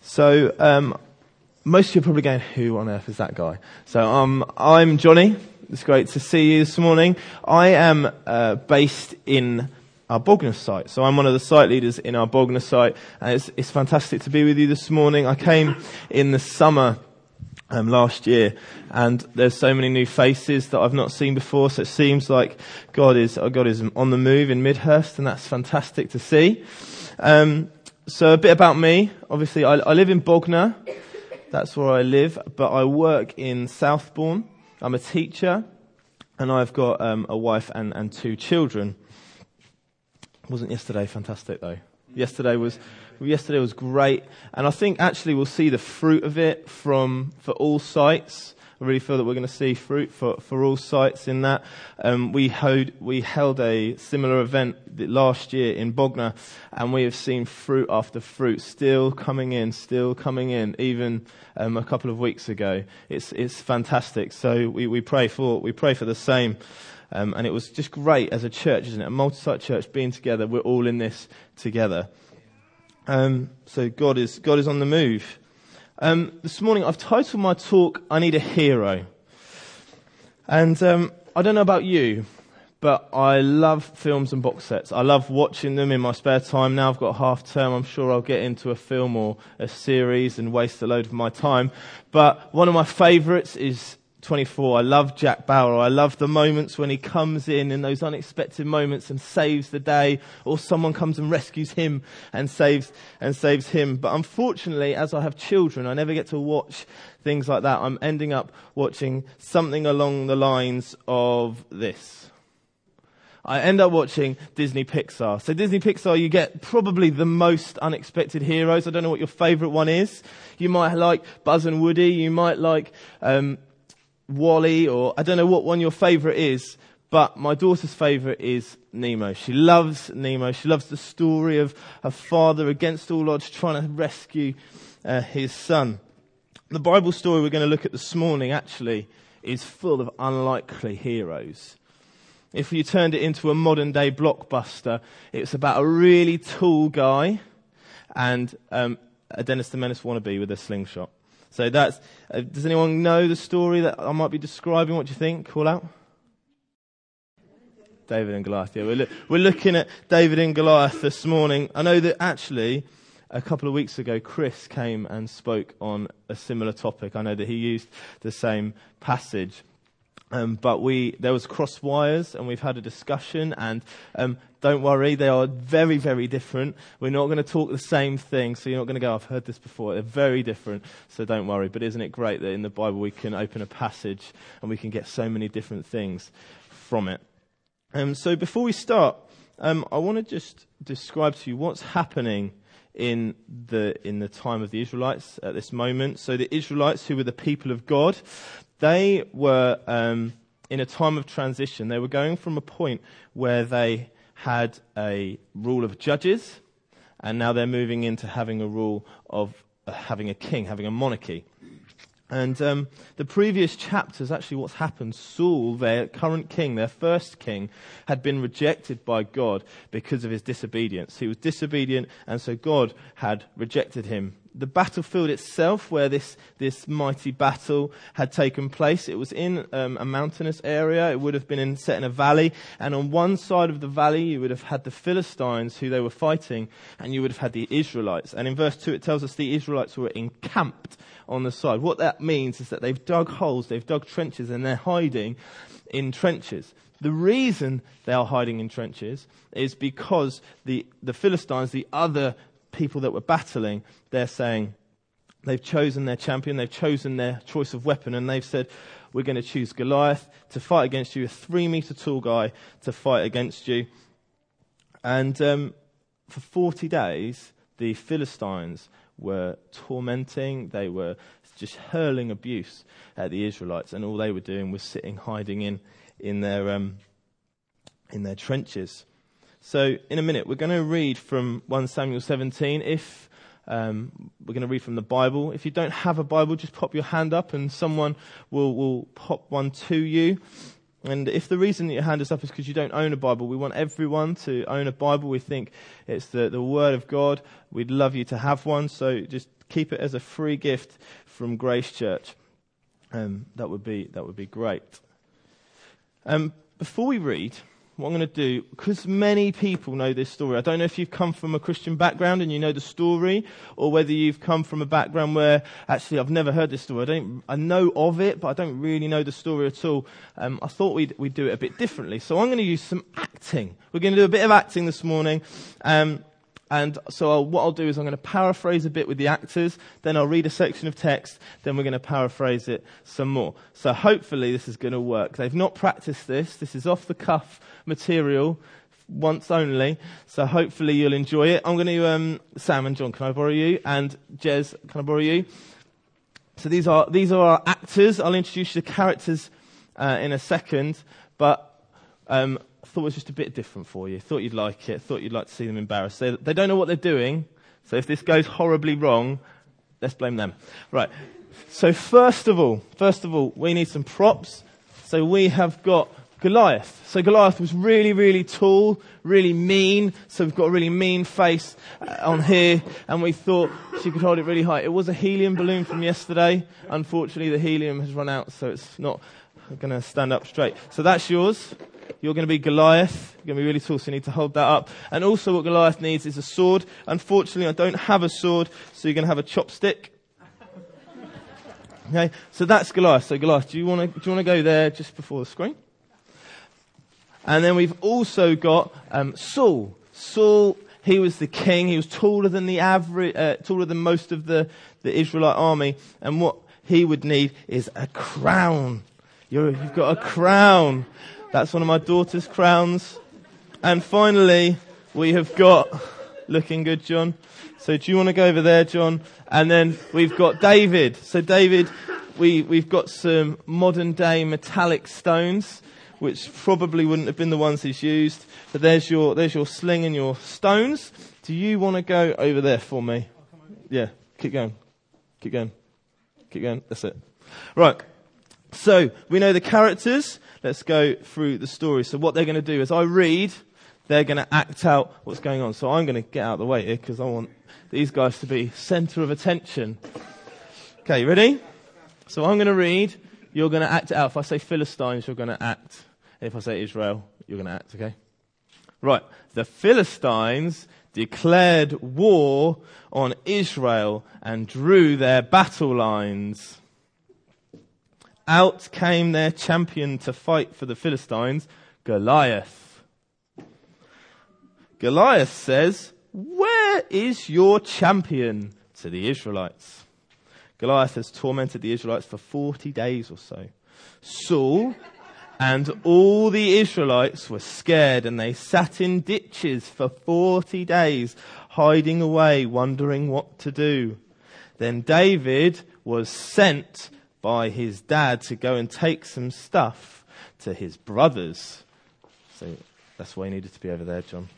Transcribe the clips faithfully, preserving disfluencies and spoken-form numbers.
So, um, most of you are probably going, who on earth is that guy? So, um, I'm Johnny. It's great to see you this morning. I am uh, based in our Bognor site. So I'm one of the site leaders in our Bognor site. And it's, it's fantastic to be with you this morning. I came in the summer um, last year, and there's so many new faces that I've not seen before. So it seems like God is God is on the move in Midhurst, and that's fantastic to see. Um, so a bit about me. Obviously, I, I live in Bognor. That's where I live, but I work in Southbourne. I'm a teacher, and I've got um, a wife and, and two children. Wasn't yesterday fantastic though? Yesterday was yesterday was great, and I think actually we'll see the fruit of it from for all sites. I really feel that we're going to see fruit for, for all sites in that. Um, we held we held a similar event last year in Bognor, and we have seen fruit after fruit still coming in, still coming in. Even um, a couple of weeks ago, it's it's fantastic. So we, we pray for we pray for the same. Um, and it was just great as a church, isn't it? A multi-site church being together. We're all in this together. Um, so God is God is on the move. Um, this morning I've titled my talk, I Need a Hero. And um, I don't know about you, but I love films and box sets. I love watching them in my spare time. Now I've got half term, I'm sure I'll get into a film or a series and waste a load of my time. But one of my favourites is twenty-four. I love Jack Bauer. I love the moments when he comes in in those unexpected moments and saves the day, or someone comes and rescues him and saves and saves him. But unfortunately, as I have children, I never get to watch things like that. I'm ending up watching something along the lines of this. I end up watching Disney Pixar. So Disney Pixar, you get probably the most unexpected heroes. I don't know what your favourite one is. You might like Buzz and Woody. You might like um Wally, or I don't know what one your favourite is, but my daughter's favourite is Nemo. She loves Nemo. She loves the story of a father against all odds trying to rescue uh, his son. The Bible story we're going to look at this morning actually is full of unlikely heroes. If you turned it into a modern day blockbuster, it's about a really tall guy and um, a Dennis the Menace wannabe with a slingshot. So that's, uh, does anyone know the story that I might be describing? What do you think? Call out. David and Goliath. Yeah, we're, lo- we're looking at David and Goliath this morning. I know that actually a couple of weeks ago, Chris came and spoke on a similar topic. I know that he used the same passage. Um, but we there was cross wires, and we've had a discussion, and um, don't worry, they are very, very different. We're not going to talk the same thing, so you're not going to go, I've heard this before. They're very different, so don't worry. But isn't it great that in the Bible we can open a passage and we can get so many different things from it? Um, so before we start, um, I want to just describe to you what's happening in the in the time of the Israelites at this moment. So the Israelites, who were the people of God, they were um, in a time of transition. They were going from a point where they had a rule of judges, and now they're moving into having a rule of uh, having a king, having a monarchy. And um, the previous chapters, actually what's happened, Saul, their current king, their first king, had been rejected by God because of his disobedience. He was disobedient, and so God had rejected him. The battlefield itself, where this, this mighty battle had taken place, it was in um, a mountainous area. It would have been in, set in a valley. And on one side of the valley, you would have had the Philistines who they were fighting, and you would have had the Israelites. And in verse two, it tells us the Israelites were encamped on the side. What that means is that they've dug holes, they've dug trenches, and they're hiding in trenches. The reason they are hiding in trenches is because the, the Philistines, the other people that were battling, they're saying they've chosen their champion, they've chosen their choice of weapon, and they've said, we're going to choose Goliath to fight against you, a three metre tall guy to fight against you. And um, for forty days, the Philistines were tormenting, they were just hurling abuse at the Israelites, and all they were doing was sitting, hiding in in their um, in their trenches. So in a minute, we're going to read from First Samuel seventeen. If um, we're going to read from the Bible. If you don't have a Bible, just pop your hand up and someone will, will pop one to you. And if the reason that your hand is up is because you don't own a Bible, we want everyone to own a Bible. We think it's the, the Word of God. We'd love you to have one. So just keep it as a free gift from Grace Church. Um, that would be that would be great. Um, before we read, what I'm going to do, because many people know this story. I don't know if you've come from a Christian background and you know the story, or whether you've come from a background where actually I've never heard this story. I don't, I know of it, but I don't really know the story at all. Um, I thought we'd we'd do it a bit differently, so I'm going to use some acting. We're going to do a bit of acting this morning. Um, And so I'll, what I'll do is I'm going to paraphrase a bit with the actors, then I'll read a section of text, then we're going to paraphrase it some more. So hopefully this is going to work. They've not practiced this. This is off-the-cuff material, once only. So hopefully you'll enjoy it. I'm going to, um, Sam and John, can I borrow you? And Jez, can I borrow you? So these are these are our actors. I'll introduce you to the characters uh, in a second, but um I thought it was just a bit different for you. Thought you'd like it. Thought you'd like to see them embarrassed. They, they don't know what they're doing. So if this goes horribly wrong, let's blame them. Right. So first of all, first of all, we need some props. So we have got Goliath. So Goliath was really, really tall, really mean. So we've got a really mean face uh, on here. And we thought she could hold it really high. It was a helium balloon from yesterday. Unfortunately, the helium has run out, so it's not going to stand up straight. So that's yours. You're going to be Goliath. You're going to be really tall, so you need to hold that up. And also what Goliath needs is a sword. Unfortunately, I don't have a sword, so you're going to have a chopstick. Okay, so that's Goliath. So Goliath, do you want to do you want to go there just before the screen? And then we've also got um, Saul. Saul, he was the king. He was taller than the average, uh, taller than most of the, the Israelite army. And what he would need is a crown. You're, you've got a crown. That's one of my daughter's crowns. And finally, we have got, looking good, John. So do you want to go over there, John? And then we've got David. So David, we, we've got some modern day metallic stones, which probably wouldn't have been the ones he's used. But there's your, there's your sling and your stones. Do you want to go over there for me? Yeah, keep going. Keep going. Keep going. That's it. Right. So we know the characters. Let's go through the story. So what they're going to do is I read, they're going to act out what's going on. So I'm going to get out of the way here because I want these guys to be centre of attention. Okay, ready? So I'm going to read, you're going to act it out. If I say Philistines, you're going to act. If I say Israel, you're going to act, okay? Right. The Philistines declared war on Israel and drew their battle lines. Out came their champion to fight for the Philistines, Goliath. Goliath says, "Where is your champion?" to the Israelites. Goliath has tormented the Israelites for forty days or so. Saul and all the Israelites were scared, and they sat in ditches for forty days, hiding away, wondering what to do. Then David was sent by his dad to go and take some stuff to his brothers. So that's why he needed to be over there, John.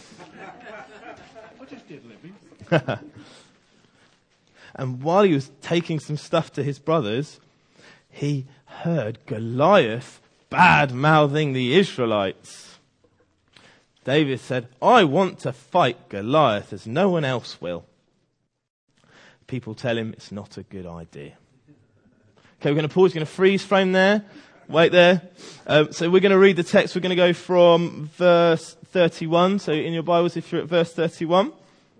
I just did, Libby. And while he was taking some stuff to his brothers, he heard Goliath bad-mouthing the Israelites. David said, "I want to fight Goliath as no one else will." People tell him it's not a good idea. Okay, we're going to pause. We're going to freeze frame there. Wait there. Um, so we're going to read the text. We're going to go from verse thirty-one. So in your Bibles, if you're at verse thirty-one.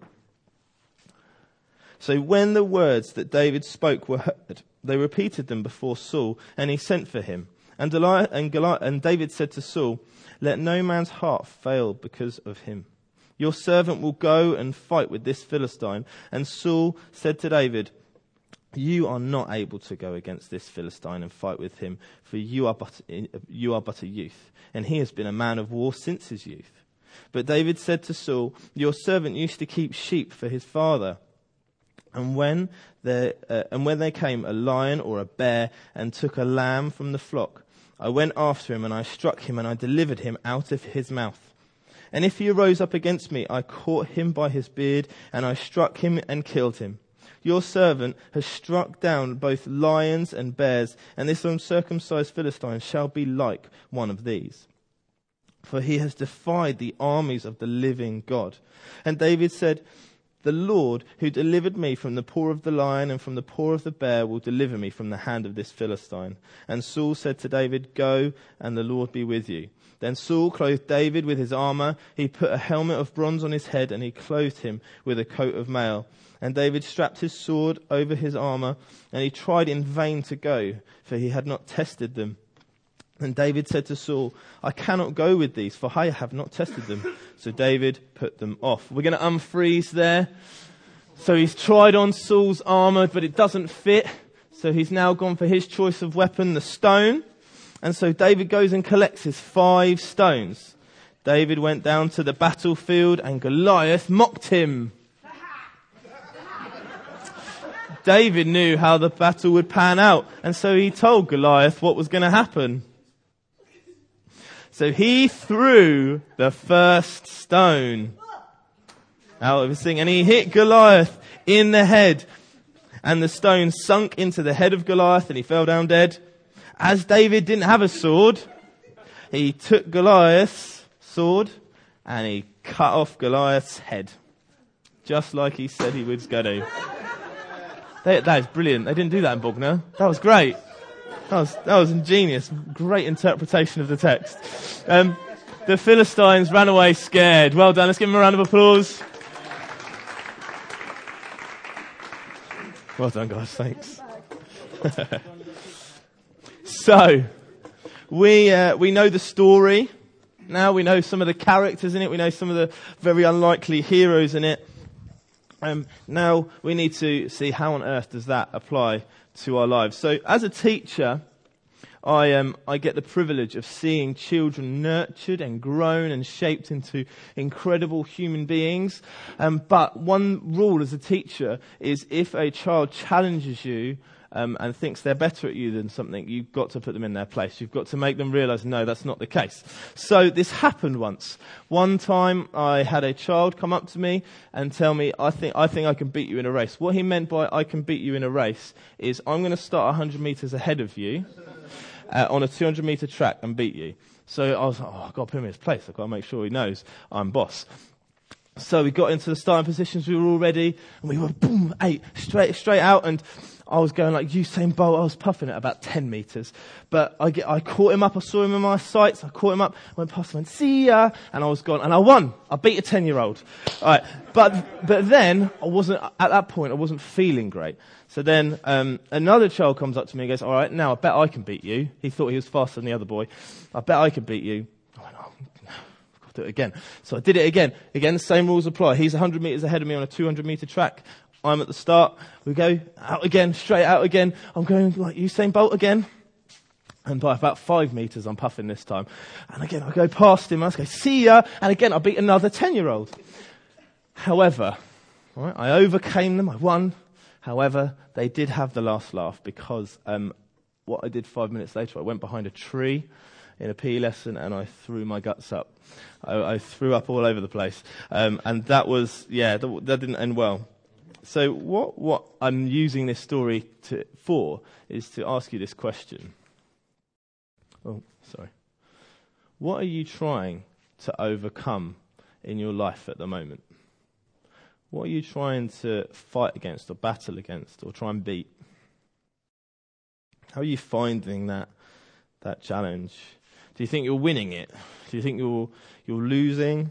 So when the words that David spoke were heard, they repeated them before Saul, and he sent for him. And, Goliath, and, Goliath, and David said to Saul, "Let no man's heart fail because of him. Your servant will go and fight with this Philistine." And Saul said to David, "You are not able to go against this Philistine and fight with him, for you are but you are but a youth, and he has been a man of war since his youth." But David said to Saul, "Your servant used to keep sheep for his father. And when there uh, and when there came a lion or a bear and took a lamb from the flock, I went after him and I struck him and I delivered him out of his mouth. And if he arose up against me, I caught him by his beard and I struck him and killed him. Your servant has struck down both lions and bears, and this uncircumcised Philistine shall be like one of these. For he has defied the armies of the living God." And David said, The Lord who delivered me from the paw of the lion and from the paw of the bear will deliver me from the hand of this Philistine. And Saul said to David, go, and the Lord be with you. Then Saul clothed David with his armour. He put a helmet of bronze on his head, and he clothed him with a coat of mail. And David strapped his sword over his armour, and he tried in vain to go, for he had not tested them. And David said to Saul, I cannot go with these, for I have not tested them. So David put them off. We're going to unfreeze there. So he's tried on Saul's armour, but it doesn't fit. So he's now gone for his choice of weapon, the stone. And so David goes and collects his five stones. David went down to the battlefield, and Goliath mocked him. David knew how the battle would pan out, and so he told Goliath what was going to happen. So he threw the first stone out of his thing, and he hit Goliath in the head. And the stone sunk into the head of Goliath, and he fell down dead. As David didn't have a sword, he took Goliath's sword and he cut off Goliath's head, just like he said he was going to. They, that is brilliant. They didn't do that in Bognor. That was great. That was, that was ingenious. Great interpretation of the text. Um, the Philistines ran away scared. Well done. Let's give them a round of applause. Well done, guys. Thanks. So, we uh, we know the story. Now we know some of the characters in it. We know some of the very unlikely heroes in it. Um, now we need to see how on earth does that apply to our lives. So as a teacher, I um, I get the privilege of seeing children nurtured and grown and shaped into incredible human beings. Um, but one rule as a teacher is if a child challenges you um, and thinks they're better at you than something, you've got to put them in their place. You've got to make them realise, no, that's not the case. So this happened once. One time I had a child come up to me and tell me, I think I think I can beat you in a race. What he meant by I can beat you in a race is I'm going to start one hundred metres ahead of you uh, on a two hundred metre track and beat you. So I was like, oh, I've got to put him in his place. I've got to make sure he knows I'm boss. So we got into the starting positions. We were all ready, and we were boom, eight straight straight out. And I was going like Usain Bolt. I was puffing at about ten metres, but I get I caught him up. I saw him in my sights. I caught him up. Went past him and see ya. And I was gone, and I won. I beat a ten-year-old. All right, but but then I wasn't at that point. I wasn't feeling great. So then um, another child comes up to me and goes, "All right, now I bet I can beat you." He thought he was faster than the other boy. I bet I can beat you. I went, oh, do it again. So I did it again. Again, the same rules apply. He's one hundred metres ahead of me on a two hundred metre track. I'm at the start. We go out again, straight out again. I'm going like Usain Bolt again. And by about five metres, I'm puffing this time. And again, I go past him. I go, see ya. And again, I beat another ten-year-old. However, right, I overcame them. I won. However, they did have the last laugh because um, what I did five minutes later, I went behind a tree in a P E lesson and I threw my guts up. I, I threw up all over the place. Um, and that was, yeah, that, that didn't end well. So what, what I'm using this story to, for is to ask you this question. Oh, sorry. What are you trying to overcome in your life at the moment? What are you trying to fight against or battle against or try and beat? How are you finding that that challenge? Do you think you're winning it? Do you think you're you're losing?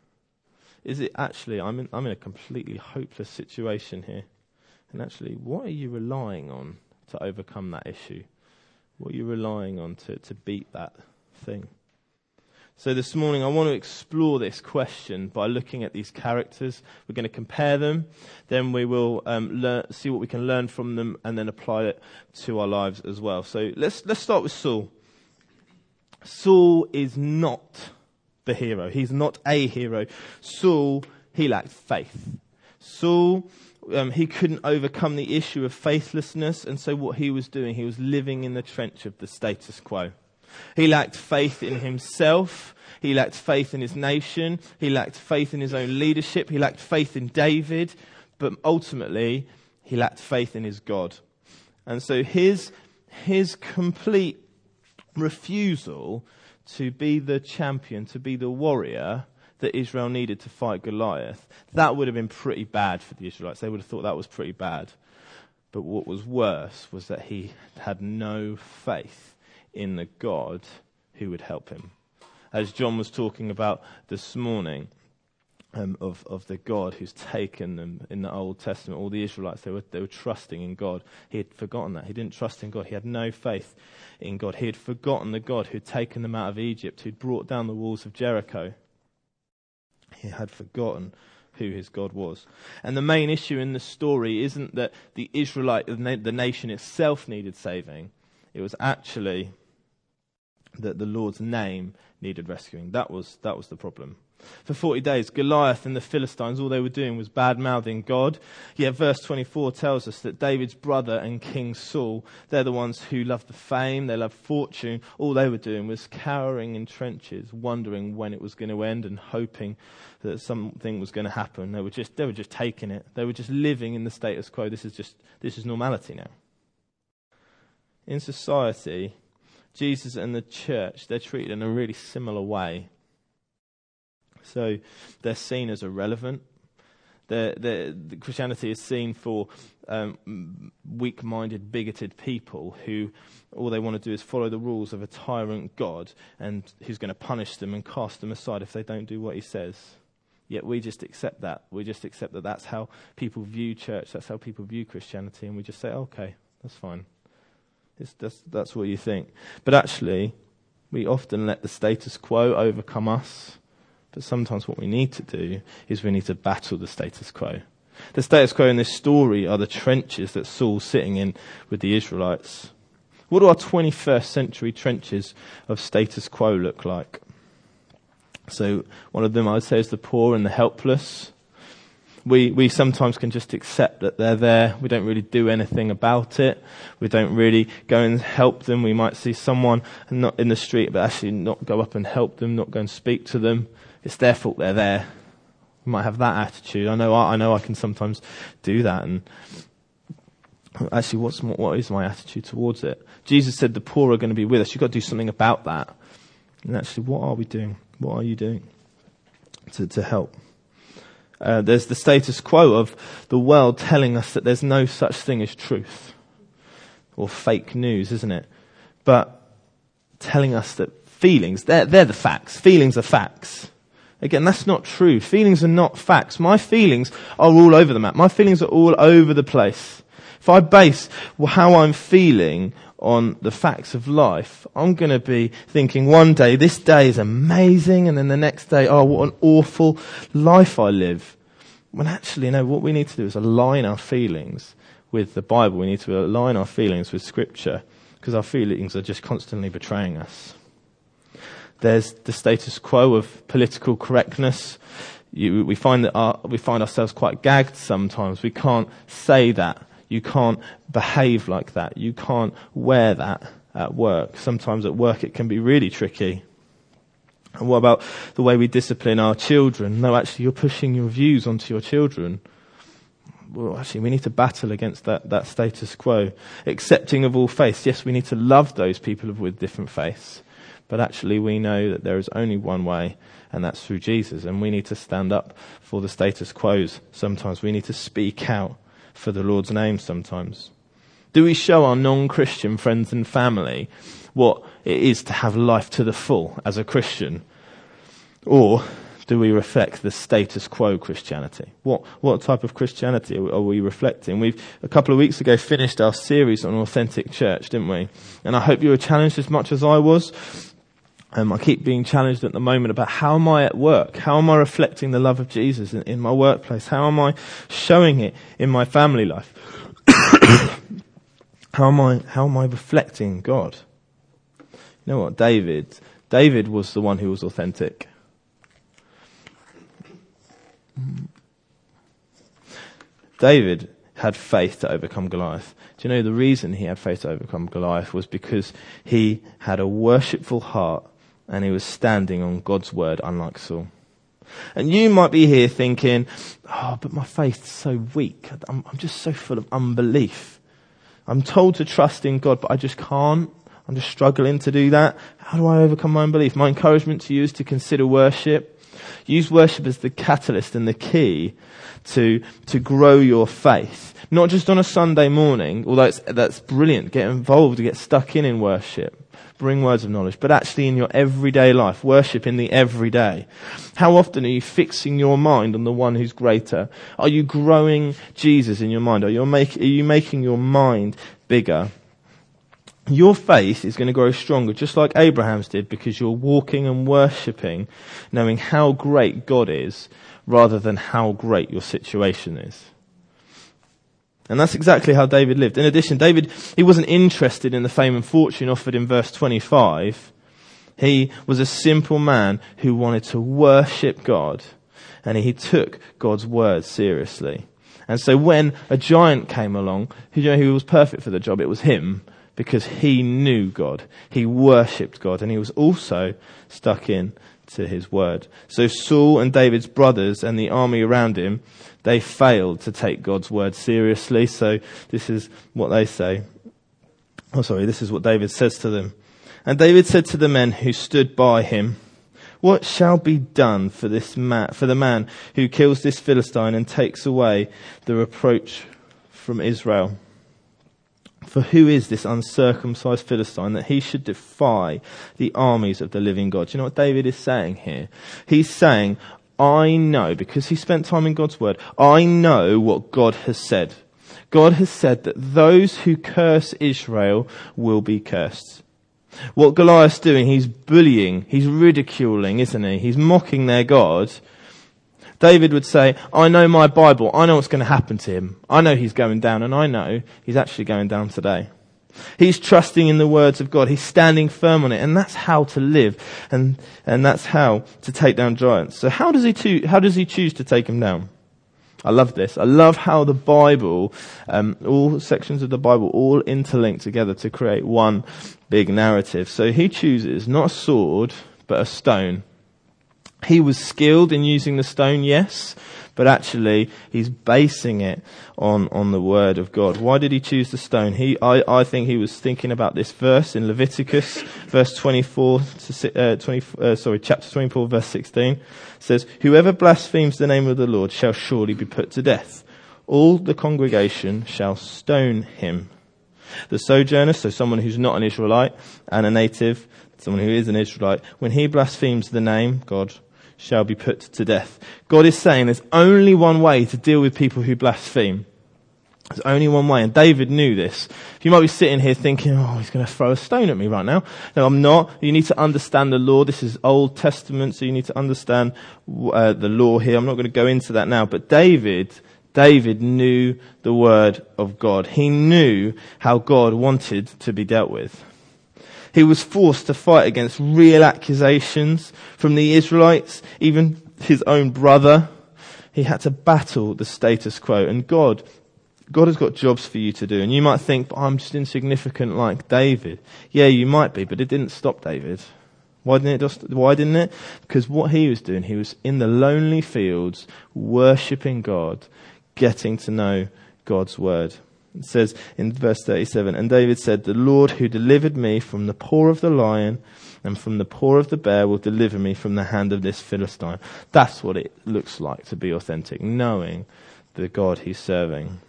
Is it actually, I'm in, I'm in a completely hopeless situation here. And actually, what are you relying on to overcome that issue? What are you relying on to, to beat that thing? So this morning, I want to explore this question by looking at these characters. We're going to compare them. Then we will um, learn, see what we can learn from them and then apply it to our lives as well. So let's let's start with Saul. Saul is not the hero. He's not a hero. Saul, he lacked faith. Saul, um, he couldn't overcome the issue of faithlessness, and so what he was doing, he was living in the trench of the status quo. He lacked faith in himself. He lacked faith in his nation. He lacked faith in his own leadership. He lacked faith in David. But ultimately, he lacked faith in his God. And so his, his complete refusal to be the champion, to be the warrior that Israel needed to fight Goliath, that would have been pretty bad for the Israelites. They would have thought that was pretty bad. But what was worse was that he had no faith in the God who would help him. As John was talking about this morning, um, of, of the God who's taken them in the Old Testament, all the Israelites, they were, they were trusting in God. He had forgotten that. He didn't trust in God. He had no faith in God. He had forgotten the God who'd taken them out of Egypt, who'd brought down the walls of Jericho. He had forgotten who his God was. And the main issue in the story isn't that the Israelite, the nation itself needed saving. It was actually that the Lord's name needed rescuing. That was that was the problem. For forty days, Goliath and the Philistines, all they were doing was bad-mouthing God. Yet verse twenty-four tells us that David's brother and King Saul, they're the ones who loved the fame, they loved fortune. All they were doing was cowering in trenches, wondering when it was going to end and hoping that something was going to happen. They were just they were just taking it. They were just living in the status quo. This is just this is normality now. In society, Jesus and the church, they're treated in a really similar way. So they're seen as irrelevant. They're, they're, the Christianity is seen for um, weak-minded, bigoted people who all they want to do is follow the rules of a tyrant God and who's going to punish them and cast them aside if they don't do what he says. Yet we just accept that. We just accept that that's how people view church, that's how people view Christianity, and we just say, okay, that's fine. It's, that's, that's what you think. But actually, we often let the status quo overcome us. But sometimes what we need to do is we need to battle the status quo. The status quo in this story are the trenches that Saul's sitting in with the Israelites. What do our twenty-first century trenches of status quo look like? So one of them I would say is the poor and the helpless. We we sometimes can just accept that they're there. We don't really do anything about it. We don't really go and help them. We might see someone not in the street, but actually not go up and help them, not go and speak to them. It's their fault they're there. We might have that attitude. I know I, I know I can sometimes do that. And actually, what's what is my attitude towards it? Jesus said the poor are going to be with us. You've got to do something about that. And actually, what are we doing? What are you doing to, to help? Uh, there's the status quo of the world telling us that there's no such thing as truth or fake news, isn't it? But telling us that feelings, they're, they're the facts. Feelings are facts. Again, that's not true. Feelings are not facts. My feelings are all over the map. My feelings are all over the place. If I base how I'm feeling on the facts of life, I'm going to be thinking one day, this day is amazing, and then the next day, oh, what an awful life I live. When actually, no, what we need to do is align our feelings with the Bible. We need to align our feelings with Scripture, because our feelings are just constantly betraying us. There's the status quo of political correctness. You, we find that our, we find ourselves quite gagged sometimes. We can't say that. You can't behave like that. You can't wear that at work. Sometimes at work it can be really tricky. And what about the way we discipline our children? No, actually you're pushing your views onto your children. Well, actually we need to battle against that, that status quo. Accepting of all faiths. Yes, we need to love those people with different faiths. But actually we know that there is only one way, and that's through Jesus. And we need to stand up for the status quos sometimes. We need to speak out for the Lord's name sometimes. Do we show our non-Christian friends and family what it is to have life to the full as a Christian? Or do we reflect the status quo Christianity? What what type of Christianity are we reflecting? We've, a couple of weeks ago, finished our series on authentic church, didn't we? And I hope you were challenged as much as I was. Um, I keep being challenged at the moment about how am I at work? How am I reflecting the love of Jesus in, in my workplace? How am I showing it in my family life? how am I how am I reflecting God? You know what? David, David was the one who was authentic. David had faith to overcome Goliath. Do you know the reason he had faith to overcome Goliath was because he had a worshipful heart and he was standing on God's word, unlike Saul. And you might be here thinking, oh, but my faith's so weak. I'm, I'm just so full of unbelief. I'm told to trust in God, but I just can't. I'm just struggling to do that. How do I overcome my unbelief? My encouragement to you is to consider worship. Use worship as the catalyst and the key to to grow your faith. Not just on a Sunday morning, although it's, that's brilliant. Get involved, get stuck in in worship. Bring words of knowledge, but actually in your everyday life, worship in the everyday. How often are you fixing your mind on the one who's greater? Are you growing Jesus in your mind? Are you, make, are you making your mind bigger? Your faith is going to grow stronger, just like Abraham's did, because you're walking and worshipping, knowing how great God is, rather than how great your situation is. And that's exactly how David lived. In addition, David, he wasn't interested in the fame and fortune offered in verse twenty-five. He was a simple man who wanted to worship God, and he took God's word seriously. And so when a giant came along, you know who was perfect for the job? It was him, because he knew God. He worshipped God, and he was also stuck in to his word. So Saul and David's brothers and the army around him, they failed to take God's word seriously. So this is what they say. Oh, sorry, this is what David says to them. And David said to the men who stood by him, "What shall be done for this man, for the man who kills this Philistine and takes away the reproach from Israel? For who is this uncircumcised Philistine that he should defy the armies of the living God?" Do you know what David is saying here? He's saying, I know, because he spent time in God's word, I know what God has said. God has said that those who curse Israel will be cursed. What Goliath's doing, he's bullying, he's ridiculing, isn't he? He's mocking their God. David would say, I know my Bible, I know what's going to happen to him. I know he's going down, and I know he's actually going down today. He's trusting in the words of God. He's standing firm on it, and that's how to live, and and that's how to take down giants. So how does he to, how does he choose to take him down? I love this. I love how the Bible, um, all sections of the Bible, all interlink together to create one big narrative. So he chooses not a sword, but a stone. He was skilled in using the stone, yes, but actually he's basing it on, on the word of God. Why did he choose the stone? He, I, I think he was thinking about this verse in Leviticus, verse twenty-four to uh, twenty, uh, sorry, chapter twenty-four, verse sixteen. It says, "Whoever blasphemes the name of the Lord shall surely be put to death. All the congregation shall stone him. The sojourner," so someone who's not an Israelite, and a native, someone who is an Israelite, "when he blasphemes the name, God, shall be put to death." God is saying there's only one way to deal with people who blaspheme. There's only one way, and David knew this. You might be sitting here thinking, oh, he's going to throw a stone at me right now. No, I'm not. You need to understand the law. This is Old Testament, so you need to understand uh, the law here. I'm not going to go into that now, but David, David knew the word of God. He knew how God wanted to be dealt with. He was forced to fight against real accusations from the Israelites, even his own brother. He had to battle the status quo. And God, God has got jobs for you to do. And you might think, but I'm just insignificant like David. Yeah, you might be, but it didn't stop David. Why didn't it just, why didn't it? Because what he was doing, he was in the lonely fields, worshipping God, getting to know God's word. It says in verse thirty-seven, "And David said, the Lord who delivered me from the paw of the lion and from the paw of the bear will deliver me from the hand of this Philistine." That's what it looks like to be authentic, knowing the God he's serving.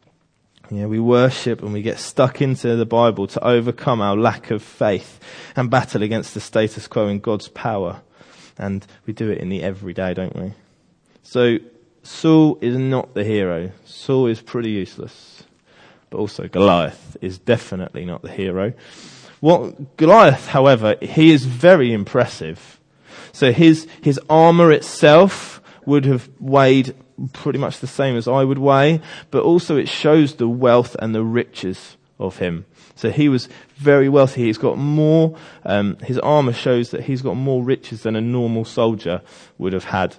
Yeah, we worship and we get stuck into the Bible to overcome our lack of faith and battle against the status quo in God's power. And we do it in the everyday, don't we? So Saul is not the hero. Saul is pretty useless. But also Goliath is definitely not the hero. What Goliath, however, he is very impressive. So his his armour itself would have weighed pretty much the same as I would weigh, but also it shows the wealth and the riches of him. So he was very wealthy. He's got more, um, his armour shows that he's got more riches than a normal soldier would have had.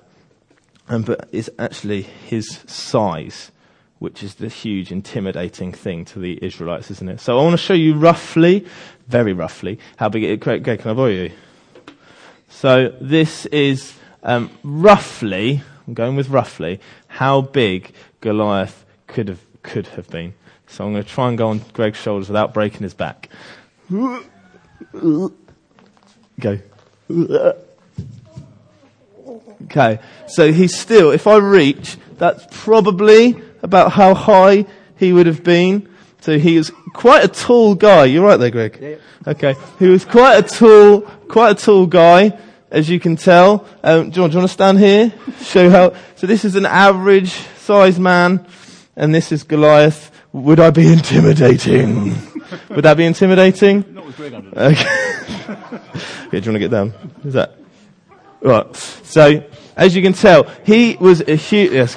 Um, but it's actually his size, which is the huge, intimidating thing to the Israelites, isn't it? So I want to show you roughly, very roughly, how big it is. Greg, can I borrow you? So this is um, roughly, I'm going with roughly, how big Goliath could have could have been. So I'm going to try and go on Greg's shoulders without breaking his back. Go. Okay, so he's still, if I reach, that's probably about how high he would have been. So he was quite a tall guy. You're right there, Greg? Yeah. Okay, he was quite a tall, quite a tall guy, as you can tell. Um, John, do you want to stand here? Show how, so this is an average sized man, and this is Goliath. Would I be intimidating? Would that be intimidating? Not with Greg under. Okay. Yeah, do you want to get down? Is that right? So, as you can tell, he was a huge. Yes.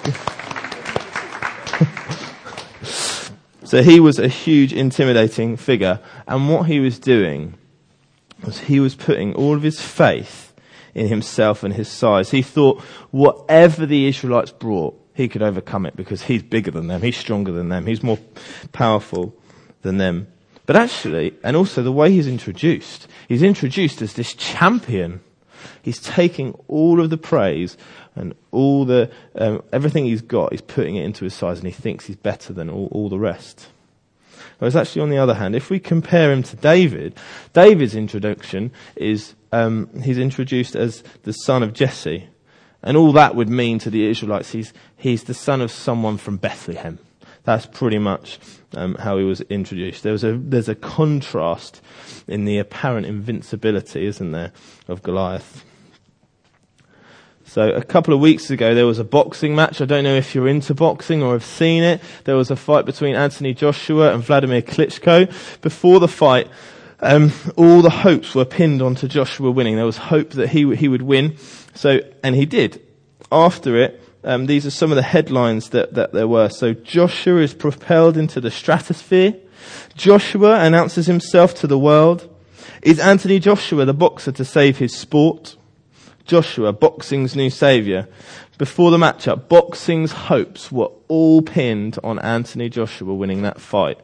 So he was a huge, intimidating figure, and what he was doing was he was putting all of his faith in himself and his size. He thought whatever the Israelites brought, he could overcome it because he's bigger than them, he's stronger than them, he's more powerful than them. But actually, and also the way he's introduced, he's introduced as this champion. He's taking all of the praise and all the um, everything he's got, he's putting it into his size, and he thinks he's better than all, all the rest. Whereas actually, on the other hand, if we compare him to David, David's introduction is um, he's introduced as the son of Jesse, and all that would mean to the Israelites, he's he's the son of someone from Bethlehem. That's pretty much um, how he was introduced. There was a there's a contrast in the apparent invincibility, isn't there, of Goliath. So a couple of weeks ago, there was a boxing match. I don't know if you're into boxing or have seen it. There was a fight between Anthony Joshua and Vladimir Klitschko. Before the fight, um, all the hopes were pinned onto Joshua winning. There was hope that he he would win. So, and he did. After it, um, these are some of the headlines that, that there were. So Joshua is propelled into the stratosphere. Joshua announces himself to the world. Is Anthony Joshua the boxer to save his sport? Joshua, boxing's new saviour. Before the matchup, boxing's hopes were all pinned on Anthony Joshua winning that fight.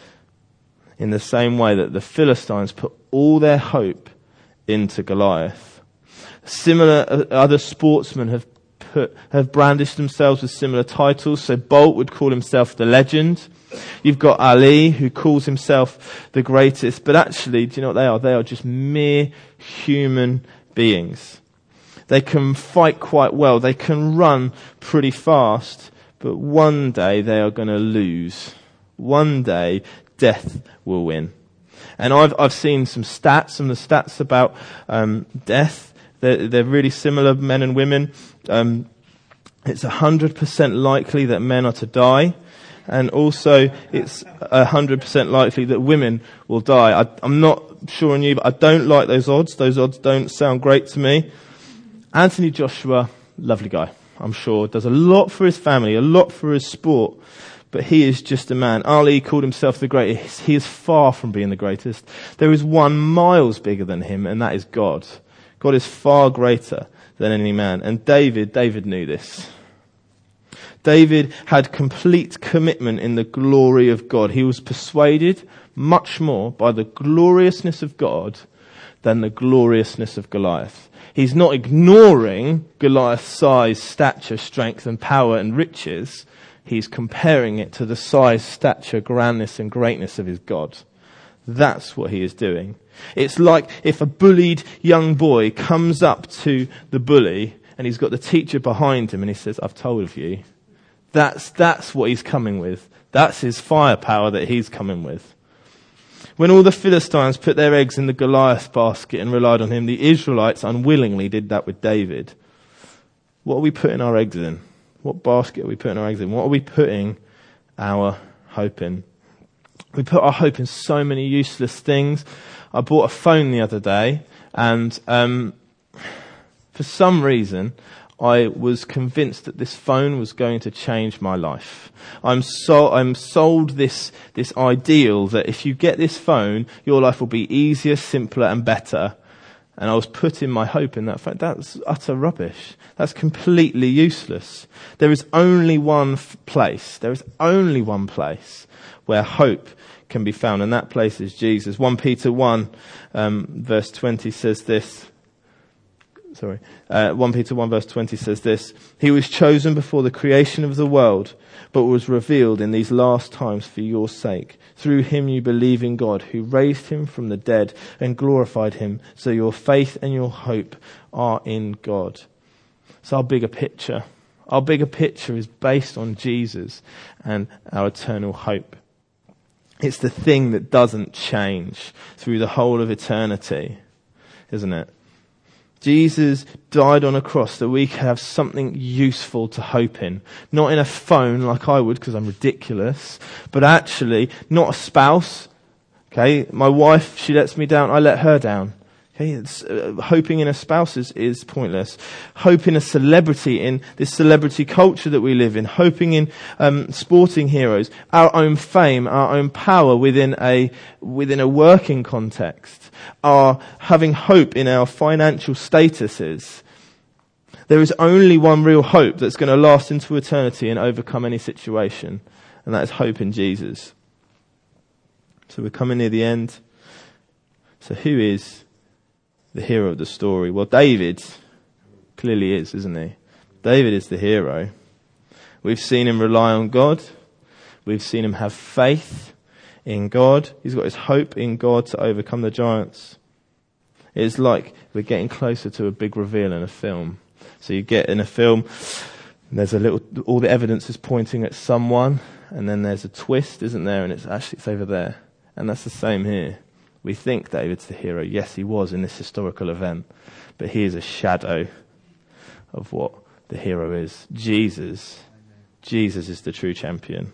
In the same way that the Philistines put all their hope into Goliath. Similar, uh, other sportsmen have put, have brandished themselves with similar titles. So Bolt would call himself the legend. You've got Ali, who calls himself the greatest. But actually, do you know what they are? They are just mere human beings. They can fight quite well. They can run pretty fast. But one day they are going to lose. One day death will win. And I've I've seen some stats, some of the stats about um, death. They're, they're really similar, men and women. Um, it's one hundred percent likely that men are to die. And also it's one hundred percent likely that women will die. I, I'm not sure on you, but I don't like those odds. Those odds don't sound great to me. Anthony Joshua, lovely guy, I'm sure, does a lot for his family, a lot for his sport, but he is just a man. Ali called himself the greatest. He is far from being the greatest. There is one miles bigger than him, and that is God. God is far greater than any man. And David, David knew this. David had complete commitment in the glory of God. He was persuaded much more by the gloriousness of God than the gloriousness of Goliath. He's not ignoring Goliath's size, stature, strength and power and riches. He's comparing it to the size, stature, grandness and greatness of his God. That's what he is doing. It's like if a bullied young boy comes up to the bully and he's got the teacher behind him and he says, I've told you. That's, that's what he's coming with. That's his firepower that he's coming with. When all the Philistines put their eggs in the Goliath basket and relied on him, the Israelites unwillingly did that with David. What are we putting our eggs in? What basket are we putting our eggs in? What are we putting our hope in? We put our hope in so many useless things. I bought a phone the other day, and um, for some reason, I was convinced that this phone was going to change my life. I'm so I'm sold this this ideal that if you get this phone, your life will be easier, simpler, and better. And I was putting my hope in that phone. That's utter rubbish. That's completely useless. There is only one f- place. There is only one place where hope can be found, and that place is Jesus. First Peter one, um, verse twenty says this. Sorry. Uh, First Peter one verse twenty says this. He was chosen before the creation of the world, but was revealed in these last times for your sake. Through him you believe in God, who raised him from the dead and glorified him. So your faith and your hope are in God. It's our bigger picture. Our bigger picture is based on Jesus and our eternal hope. It's the thing that doesn't change through the whole of eternity, isn't it? Jesus died on a cross that we could have something useful to hope in. Not in a phone like I would because I'm ridiculous, but actually not a spouse. Okay, my wife, she lets me down, I let her down. Okay, it's, uh, hoping in a spouse is, is pointless. Hope in a celebrity, in this celebrity culture that we live in. Hoping in um, sporting heroes, our own fame, our own power within a within a working context. Our having hope in our financial statuses. There is only one real hope that's going to last into eternity and overcome any situation, and that is hope in Jesus. So we're coming near the end. So who is the hero of the story? Well, David clearly is, isn't he? David is the hero. We've seen him rely on God. We've seen him have faith in God. He's got his hope in God to overcome the giants. It's like we're getting closer to a big reveal in a film. So you get in a film, and there's a little, all the evidence is pointing at someone, and then there's a twist, isn't there? And it's actually, it's over there. And that's the same here. We think David's the hero. Yes, he was in this historical event, but he is a shadow of what the hero is. Jesus. Jesus is the true champion.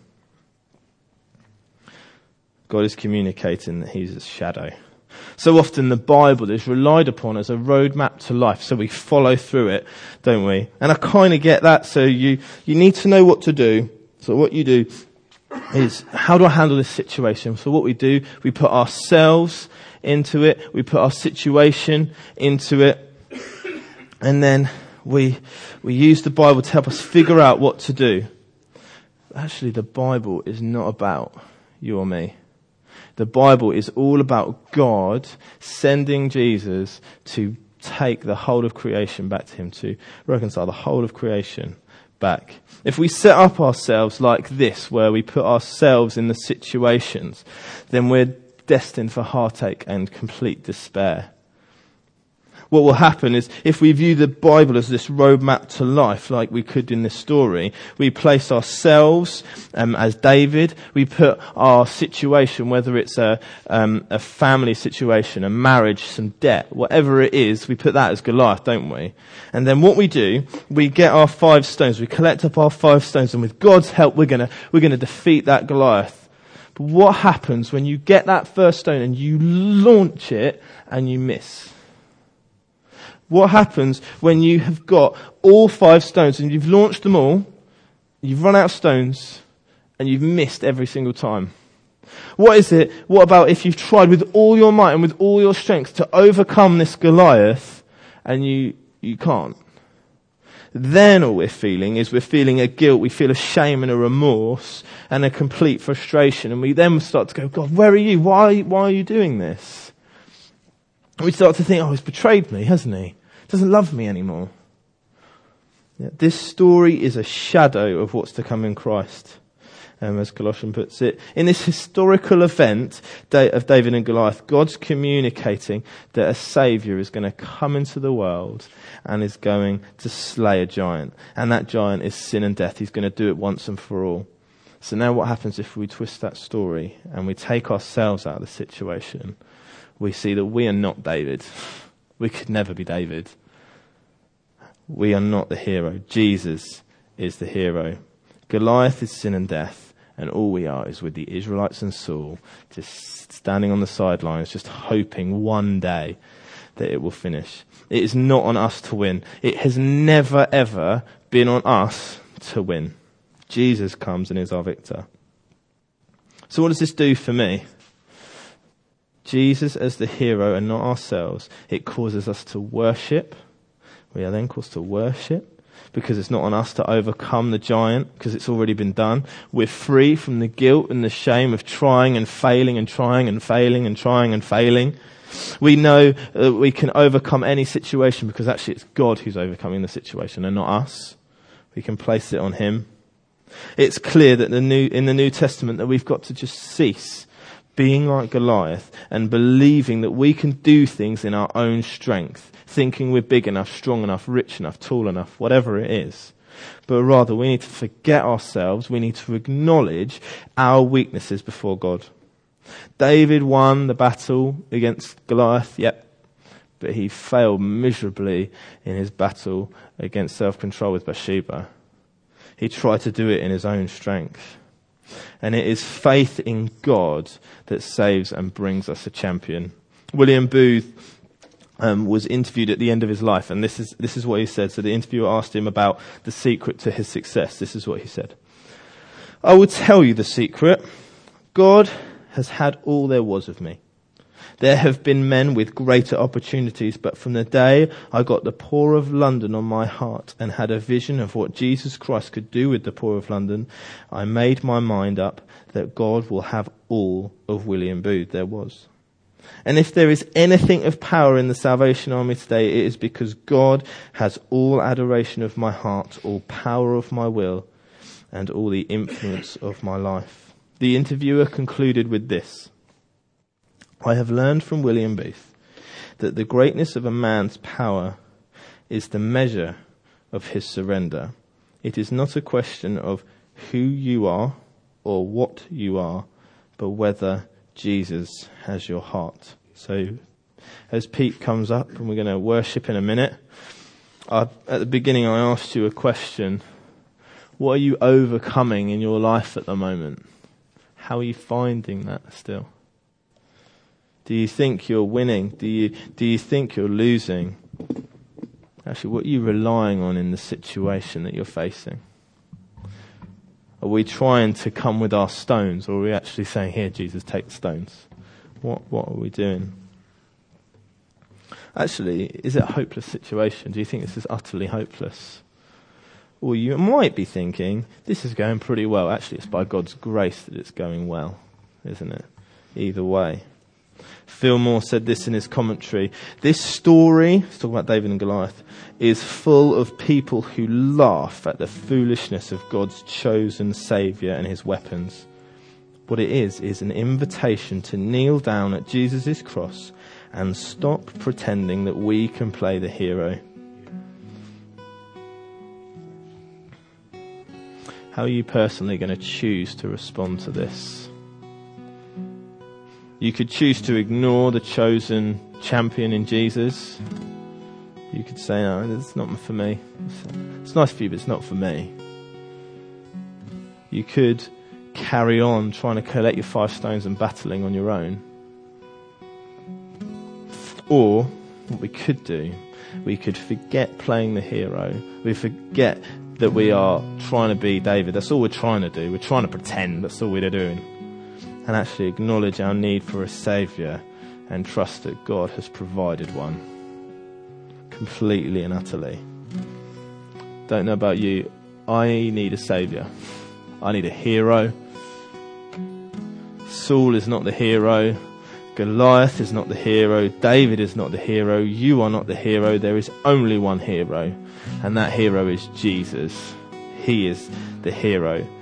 God is communicating that he's a shadow. So often the Bible is relied upon as a roadmap to life, so we follow through it, don't we? And I kind of get that, so you, you need to know what to do. So what you do is, how do I handle this situation? So what we do, we put ourselves into it, we put our situation into it, and then we we use the Bible to help us figure out what to do. Actually, the Bible is not about you or me. The Bible is all about God sending Jesus to take the whole of creation back to him, to reconcile the whole of creation back. If we set up ourselves like this, where we put ourselves in the situations, then we're destined for heartache and complete despair. What will happen is, if we view the Bible as this roadmap to life, like we could in this story, we place ourselves um, as David. We put our situation, whether it's a um, a family situation, a marriage, some debt, whatever it is, we put that as Goliath, don't we? And then what we do, we get our five stones, we collect up our five stones, and with God's help, we're gonna we're gonna defeat that Goliath. But what happens when you get that first stone and you launch it and you miss? What happens when you have got all five stones and you've launched them all, you've run out of stones, and you've missed every single time? What is it? What about if you've tried with all your might and with all your strength to overcome this Goliath, and you, you can't? Then all we're feeling is we're feeling a guilt, we feel a shame and a remorse and a complete frustration, and we then start to go, God, where are you? Why, why are you doing this? And we start to think, oh, he's betrayed me, hasn't he? Doesn't love me anymore. Yeah, this story is a shadow of what's to come in Christ, um, as Colossians puts it. In this historical event of David and Goliath, God's communicating that a saviour is going to come into the world and is going to slay a giant. And that giant is sin and death. He's going to do it once and for all. So now what happens if we twist that story and we take ourselves out of the situation? We see that we are not David. We could never be David. We are not the hero. Jesus is the hero. Goliath is sin and death, and all we are is with the Israelites and Saul, just standing on the sidelines, just hoping one day that it will finish. It is not on us to win. It has never, ever been on us to win. Jesus comes and is our victor. So what does this do for me? Jesus as the hero and not ourselves, it causes us to worship. We are then caused to worship because it's not on us to overcome the giant, because it's already been done. We're free from the guilt and the shame of trying and failing and trying and failing and trying and failing. We know that we can overcome any situation because actually it's God who's overcoming the situation and not us. We can place it on him. It's clear that the new in the New Testament that we've got to just cease being like Goliath and believing that we can do things in our own strength, thinking we're big enough, strong enough, rich enough, tall enough, whatever it is. But rather, we need to forget ourselves. We need to acknowledge our weaknesses before God. David won the battle against Goliath, yep, but he failed miserably in his battle against self-control with Bathsheba. He tried to do it in his own strength. And it is faith in God that saves and brings us a champion. William Booth um, was interviewed at the end of his life, and this is this is what he said. So the interviewer asked him about the secret to his success. This is what he said. "I will tell you the secret. God has had all there was of me. There have been men with greater opportunities, but from the day I got the poor of London on my heart and had a vision of what Jesus Christ could do with the poor of London, I made my mind up that God will have all of William Booth there was. And if there is anything of power in the Salvation Army today, it is because God has all adoration of my heart, all power of my will, and all the influence of my life." The interviewer concluded with this: "I have learned from William Booth that the greatness of a man's power is the measure of his surrender. It is not a question of who you are or what you are, but whether Jesus has your heart." So as Pete comes up, and we're going to worship in a minute, I, at the beginning I asked you a question. What are you overcoming in your life at the moment? How are you finding that still? Do you think you're winning? Do you do you think you're losing? Actually, what are you relying on in the situation that you're facing? Are we trying to come with our stones, or are we actually saying, "Here, Jesus, take the stones"? What what are we doing? Actually, is it a hopeless situation? Do you think this is utterly hopeless? Or you might be thinking, this is going pretty well. Actually, it's by God's grace that it's going well, isn't it? Either way. Phil Moore said this in his commentary: "This story," he's talking about David and Goliath, "is full of people who laugh at the foolishness of God's chosen Saviour and his weapons. What it is, is an invitation to kneel down at Jesus' cross and stop pretending that we can play the hero." How are you personally going to choose to respond to this? You could choose to ignore the chosen champion in Jesus. You could say, "No, it's not for me. It's nice for you, but it's not for me." You could carry on trying to collect your five stones and battling on your own. Or, what we could do, we could forget playing the hero. We forget that we are trying to be David. That's all we're trying to do. We're trying to pretend. That's all we're doing. And actually acknowledge our need for a Saviour and trust that God has provided one completely and utterly. Don't know about you. I need a Saviour. I need a hero. Saul is not the hero. Goliath is not the hero. David is not the hero. You are not the hero. There is only one hero, and that hero is Jesus. He is the hero